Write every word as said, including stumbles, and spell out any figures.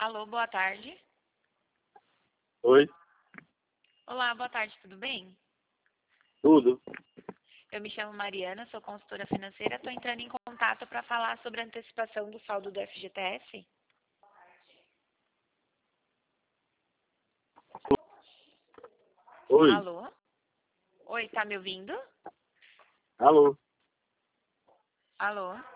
Alô, boa tarde. Oi, Olá, boa tarde, tudo bem? tudo. Eu me chamo Mariana, sou consultora financeira. Estou entrando em contato para falar sobre a antecipação do saldo do F G T S. Oi, Alô? Oi, tá me ouvindo? alô. Alô?